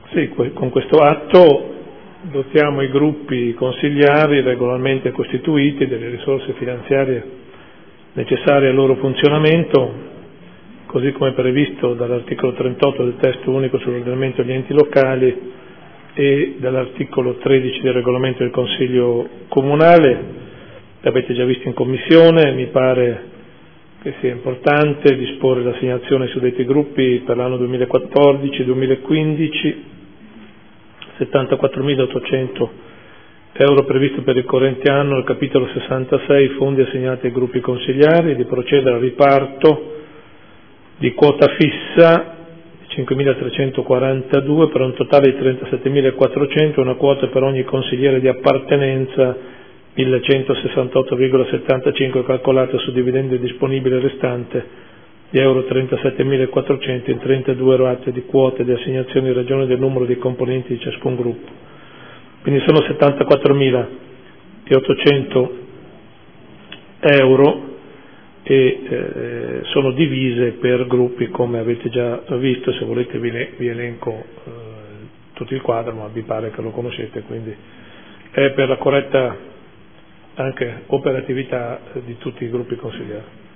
Sì, con questo atto dotiamo i gruppi consigliari regolarmente costituiti delle risorse finanziarie necessarie al loro funzionamento, così come previsto dall'articolo 38 del testo unico sull'ordinamento degli enti locali e dall'articolo 13 del regolamento del Consiglio Comunale. L'avete già visto in commissione, mi pare che sia importante disporre l'assegnazione ai suddetti gruppi per l'anno 2014-2015, 74.800 euro previsto per il corrente anno al capitolo 66 fondi assegnati ai gruppi consigliari, di procedere al riparto di quota fissa 5.342 per un totale di 37.400, una quota per ogni consigliere di appartenenza 1.168,75 calcolata su dividendo disponibile restante di euro 37.400 in 32 rate di quote di assegnazione in ragione del numero dei componenti di ciascun gruppo. Quindi sono 74.800 euro e sono divise per gruppi, come avete già visto. Se volete vi elenco tutto il quadro, ma vi pare che lo conoscete, quindi è per la corretta anche operatività di tutti i gruppi consigliari.